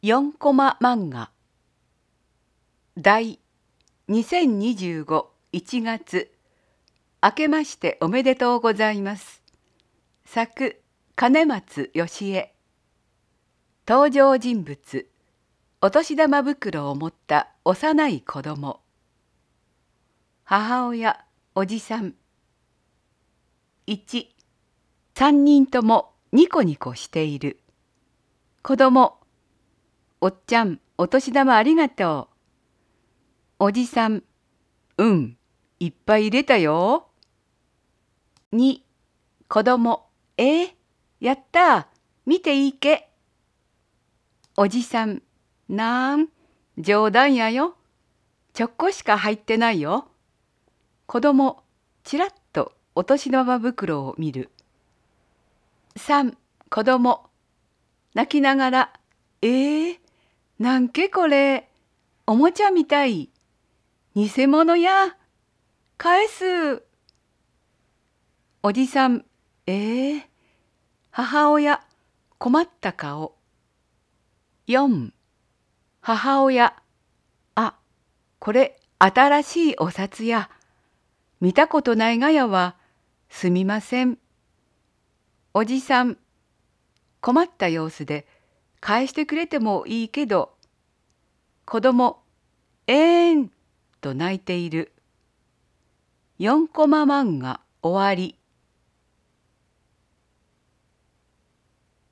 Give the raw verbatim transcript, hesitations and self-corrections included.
よんコマ漫画第にせんにじゅうごいちがつ明けましておめでとうございます。作金松義恵。登場人物お年玉袋を持った幼い子供。母親おじさん。いちさんにんともニコニコしている。子供おっちゃんお年玉ありがとう。おじさんうん、いっぱい入れたよ。に子供えー、やったー、見ていいけ。おじさんなん、冗談やよ。ちょっこしか入ってないよ。子供ちらっとお年玉袋を見る。さん子供泣きながらえー、なんけこれ、おもちゃみたい。偽物や。返す。おじさんえー、母親困った顔。よん母親あ、これ新しいお札や。見たことないがやは、すみません。おじさん困った様子で返してくれてもいいけど。子供えーんと泣いている。よんコマ漫画終わり。